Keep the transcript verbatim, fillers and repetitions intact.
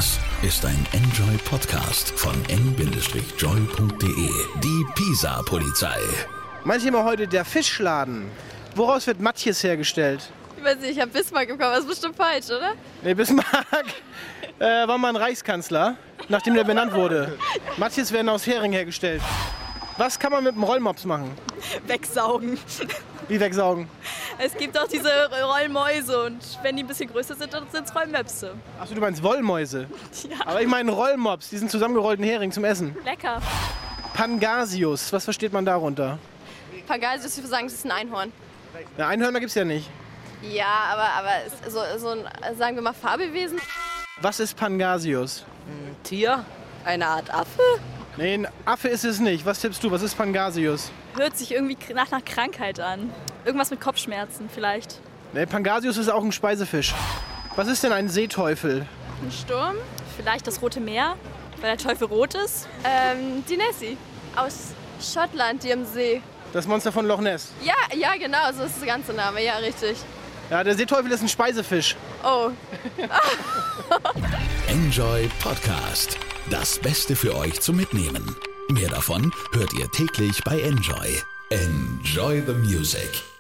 Das ist ein Enjoy-Podcast von en joy punkt de. Die Pisa-Polizei. Mein Thema heute der Fischladen. Woraus wird Matjes hergestellt? Ich weiß nicht, ich habe Bismarck bekommen, das ist bestimmt falsch, oder? Nee, Bismarck äh, war mal ein Reichskanzler, nachdem der benannt wurde. Matjes werden aus Hering hergestellt. Was kann man mit einem Rollmops machen? Wegsaugen. Wie wegsaugen? Es gibt auch diese Rollmäuse und wenn die ein bisschen größer sind, dann sind es Rollmöpse. Achso, du meinst Wollmäuse? Ja. Aber ich meine Rollmops, diesen zusammengerollten Hering zum Essen. Lecker. Pangasius, was versteht man darunter? Pangasius, ich würde sagen, es ist ein Einhorn. Ja, Einhörner gibt's ja nicht. Ja, aber, aber so, so ein, sagen wir mal, Fabelwesen. Was ist Pangasius? Ein Tier? Eine Art Affe? Nee, ein Affe ist es nicht. Was tippst du? Was ist Pangasius? Hört sich irgendwie nach einer Krankheit an. Irgendwas mit Kopfschmerzen vielleicht. Nee, Pangasius ist auch ein Speisefisch. Was ist denn ein Seeteufel? Ein Sturm. Vielleicht das Rote Meer, weil der Teufel rot ist. Ähm, die Nessie. Aus Schottland, die am See. Das Monster von Loch Ness. Ja, ja, genau, so ist der ganze Name. Ja, richtig. Ja, der Seeteufel ist ein Speisefisch. Oh. Enjoy Podcast. Das Beste für euch zum Mitnehmen. Mehr davon hört ihr täglich bei Enjoy. Enjoy the music.